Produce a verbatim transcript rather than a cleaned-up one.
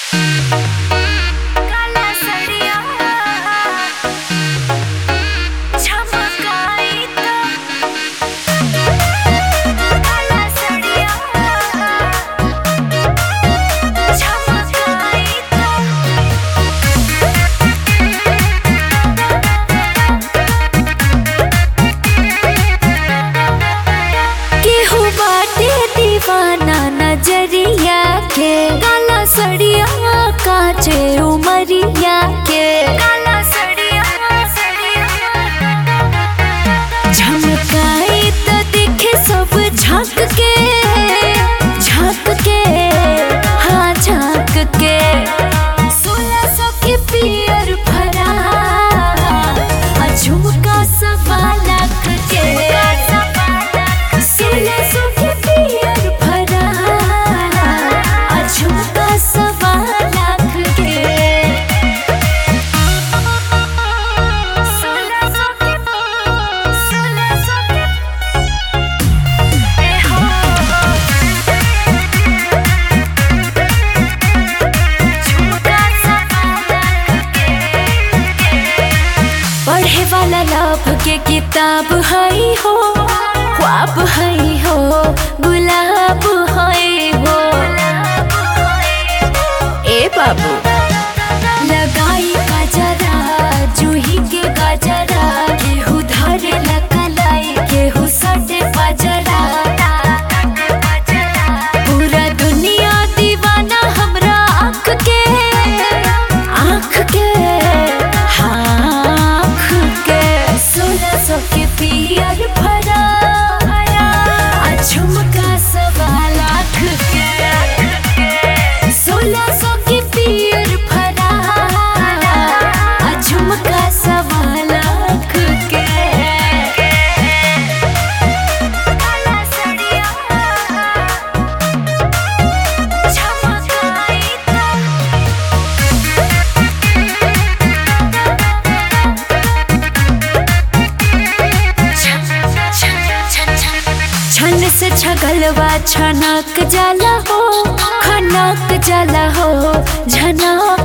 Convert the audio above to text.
काला सड़िया झमकाई तो काला सड़िया झमकाई तो केहू बाटे दीवाना नजरिया के काला सड़िया काचे उमरिया के काला सड़िया झमकाई तो दिखे सब झांक के झांक के हाँ झांक के सोलह सौ के पियर भरा आ झुमका सवा लाख के सोलह सौ के पियर भरा आ झुमका सवा लाख के सोलह सौ के सोलह सौ के ए हो झुमका सवा लाख के पढ़े वाला लाभ के किताब हई हो ख्वाब हई हो गुलाब हई हो ए बाबू लगाई गजरा जूही के गजरा केहू धरे लकलाई केहू सटे बजरा पूरा दुनिया दीवाना हमरा आँख के आँख के हाँ आँख के सोलह सौ के पियर भरा आ झुमका सवा लाख के सोलह सौ के पियर भरा आ झुमका सवा लाख के काला सड़िया झमकाई तो छन से छगलवा छनक जाला हो खनक जाला हो झनक